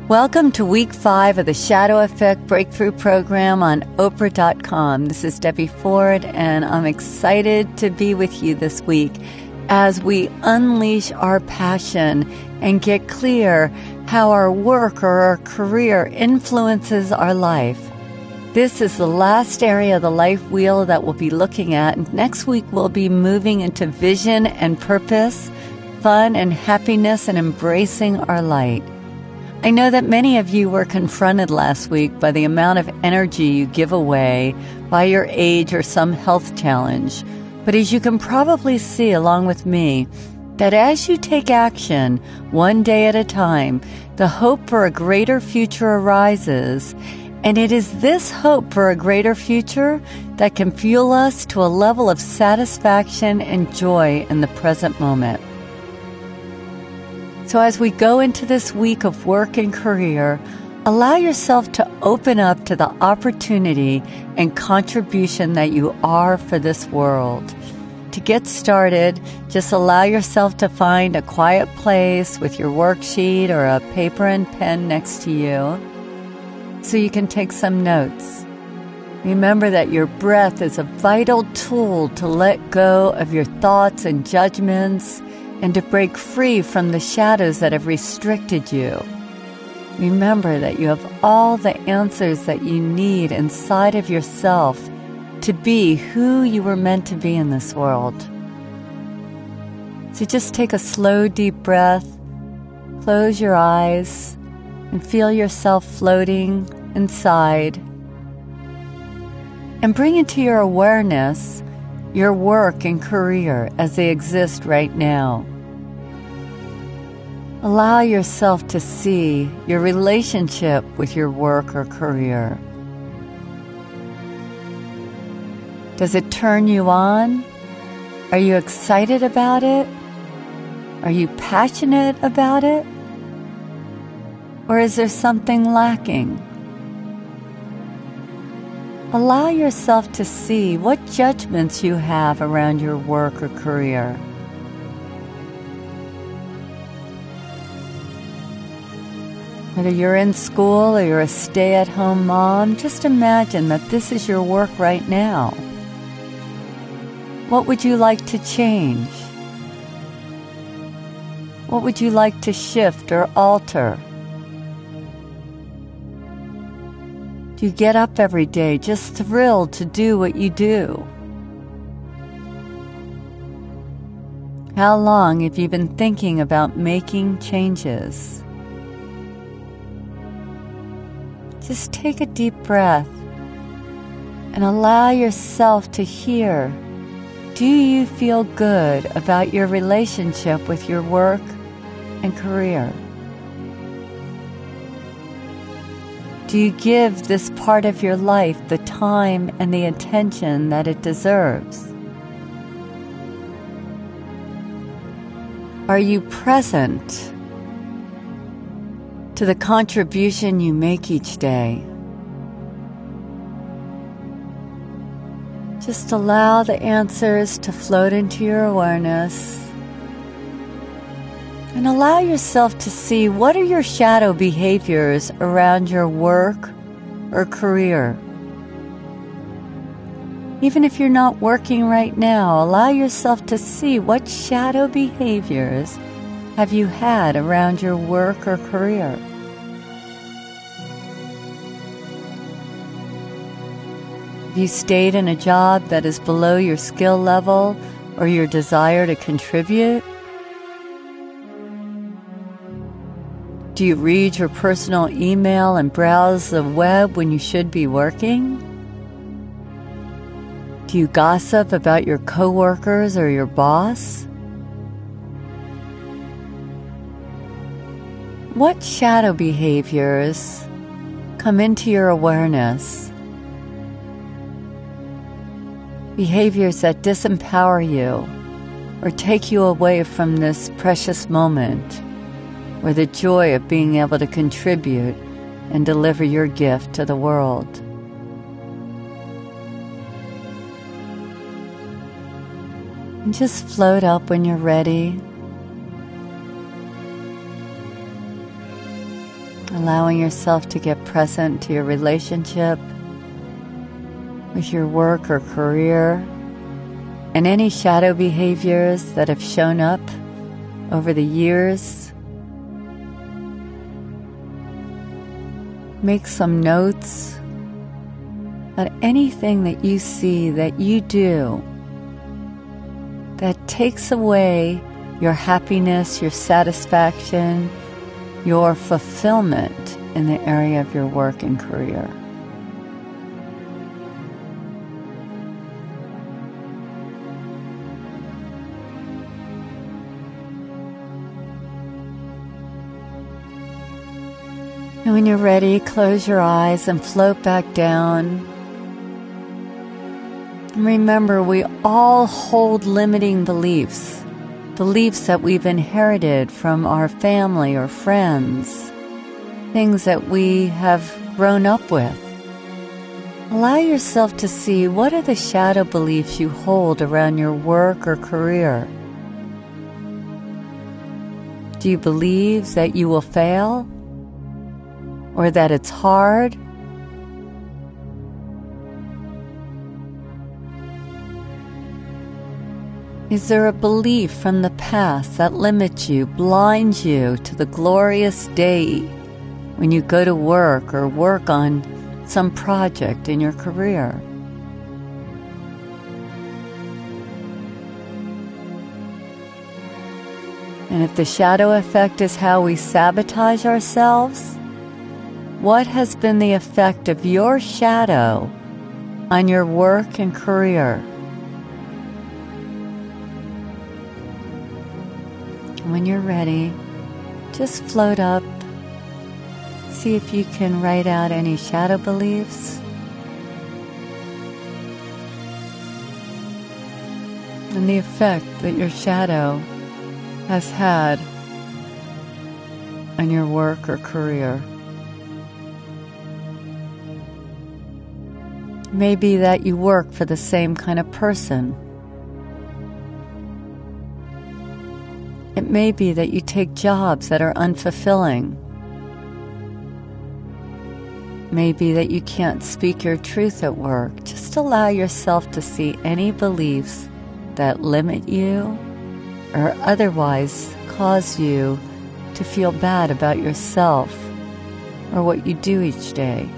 Welcome to Week 5 of the Shadow Effect Breakthrough Program on Oprah.com. This is Debbie Ford, and I'm excited to be with you this week as we unleash our passion and get clear how our work or our career influences our life. This is the last area of the life wheel that we'll be looking at. And next week, we'll be moving into vision and purpose, fun and happiness, and embracing our light. I know that many of you were confronted last week by the amount of energy you give away by your age or some health challenge. But as you can probably see along with me, that as you take action one day at a time, the hope for a greater future arises. And it is this hope for a greater future that can fuel us to a level of satisfaction and joy in the present moment. So as we go into this week of work and career, allow yourself to open up to the opportunity and contribution that you are for this world. To get started, just allow yourself to find a quiet place with your worksheet or a paper and pen next to you so you can take some notes. Remember that your breath is a vital tool to let go of your thoughts and judgments and to break free from the shadows that have restricted you. Remember that you have all the answers that you need inside of yourself to be who you were meant to be in this world. So just take a slow, deep breath, close your eyes, and feel yourself floating inside. And bring into your awareness your work and career as they exist right now. Allow yourself to see your relationship with your work or career. Does it turn you on? Are you excited about it? Are you passionate about it? Or is there something lacking? Allow yourself to see what judgments you have around your work or career. Whether you're in school or you're a stay-at-home mom, just imagine that this is your work right now. What would you like to change? What would you like to shift or alter? Do you get up every day just thrilled to do what you do? How long have you been thinking about making changes? Just take a deep breath and allow yourself to hear. Do you feel good about your relationship with your work and career? Do you give this part of your life the time and the attention that it deserves? Are you present to the contribution you make each day? Just allow the answers to float into your awareness. And allow yourself to see what are your shadow behaviors around your work or career. Even if you're not working right now, allow yourself to see what shadow behaviors have you had around your work or career. Have you stayed in a job that is below your skill level or your desire to contribute? Do you read your personal email and browse the web when you should be working? Do you gossip about your coworkers or your boss? What shadow behaviors come into your awareness? Behaviors that disempower you or take you away from this precious moment, or the joy of being able to contribute and deliver your gift to the world. And just float up when you're ready. allowing yourself to get present to your relationship with your work or career, and any shadow behaviors that have shown up over the years. Make some notes about anything that you see that you do that takes away your happiness, your satisfaction, your fulfillment in the area of your work and career. And when you're ready, close your eyes and float back down. And remember, we all hold limiting beliefs that we've inherited from our family or friends, things that we have grown up with. Allow yourself to see what are the shadow beliefs you hold around your work or career. Do you believe that you will fail? Or that it's hard? Is there a belief from the past that limits you, blinds you to the glorious day when you go to work or work on some project in your career? And if the shadow effect is how we sabotage ourselves, what has been the effect of your shadow on your work and career? When you're ready, just float up. See if you can write out any shadow beliefs. And the effect that your shadow has had on your work or career. Maybe that you work for the same kind of person. It may be that you take jobs that are unfulfilling. Maybe that you can't speak your truth at work. Just allow yourself to see any beliefs that limit you or otherwise cause you to feel bad about yourself or what you do each day.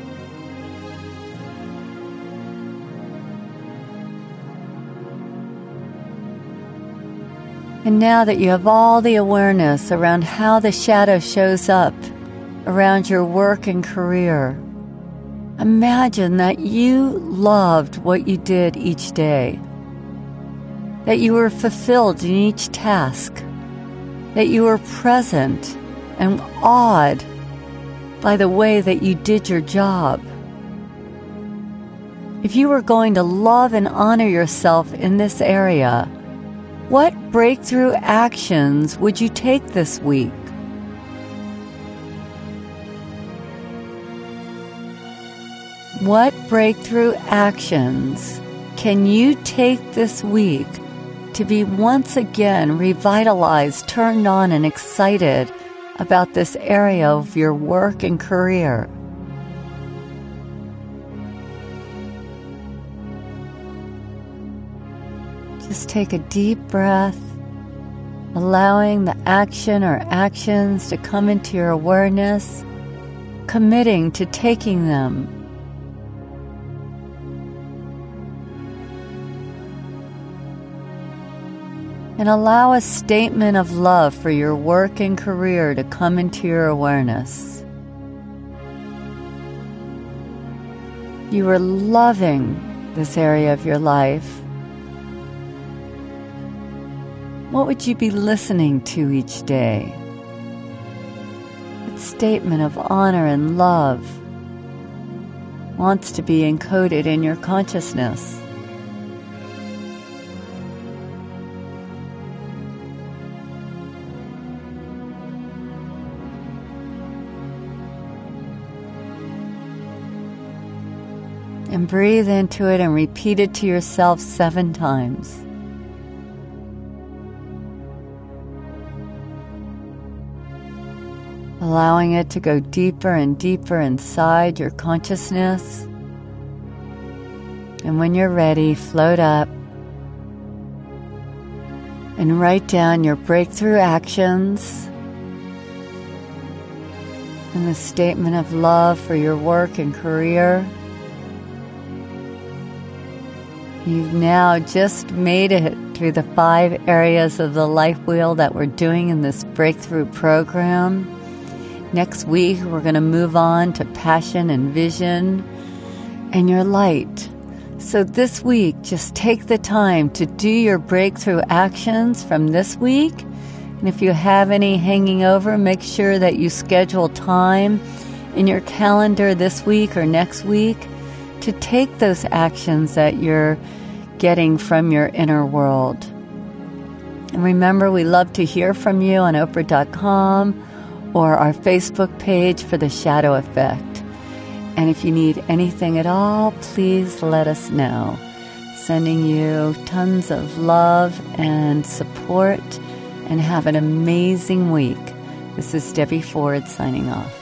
And now that you have all the awareness around how the shadow shows up around your work and career, imagine that you loved what you did each day, that you were fulfilled in each task, that you were present and awed by the way that you did your job. If you were going to love and honor yourself in this area, what breakthrough actions would you take this week? What breakthrough actions can you take this week to be once again revitalized, turned on, and excited about this area of your work and career? Just take a deep breath, allowing the action or actions to come into your awareness, committing to taking them. And allow a statement of love for your work and career to come into your awareness. You are loving this area of your life. What would you be listening to each day? What statement of honor and love wants to be encoded in your consciousness? And breathe into it and repeat it to yourself 7 times. allowing it to go deeper and deeper inside your consciousness. And when you're ready, float up and write down your breakthrough actions and the statement of love for your work and career. You've now just made it through the 5 areas of the life wheel that we're doing in this breakthrough program. Next week, we're going to move on to passion and vision and your light. So this week, just take the time to do your breakthrough actions from this week. And if you have any hanging over, make sure that you schedule time in your calendar this week or next week to take those actions that you're getting from your inner world. And remember, we love to hear from you on Oprah.com or our Facebook page for the Shadow Effect. And if you need anything at all, please let us know. Sending you tons of love and support, and have an amazing week. This is Debbie Ford signing off.